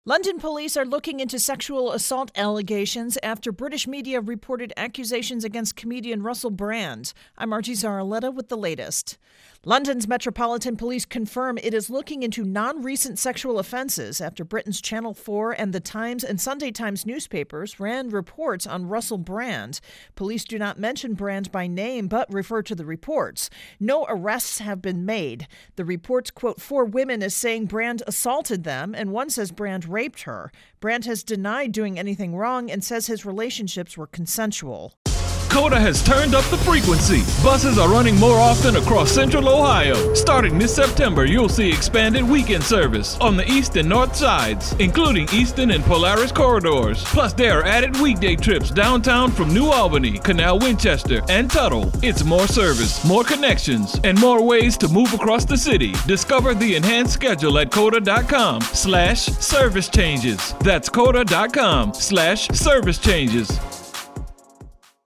London police are looking into sexual assault allegations after British media reported accusations against comedian Russell Brand. I'm Margie Zaraletta with the latest. London's Metropolitan Police confirm it is looking into non-recent sexual offenses after Britain's Channel 4 and The Times and Sunday Times newspapers ran reports on Russell Brand. Police do not mention Brand by name but refer to the reports. No arrests have been made. The reports quote 4 women as saying Brand assaulted them, and one says Brand raped her. Brand has denied doing anything wrong and says his relationships were consensual. COTA has turned up the frequency. Buses are running more often across Central Ohio. Starting this September, you'll see expanded weekend service on the east and north sides, including Easton and Polaris corridors. Plus, there are added weekday trips downtown from New Albany, Canal Winchester, and Tuttle. It's more service, more connections, and more ways to move across the city. Discover the enhanced schedule at COTA.com/service changes. That's COTA.com/service changes.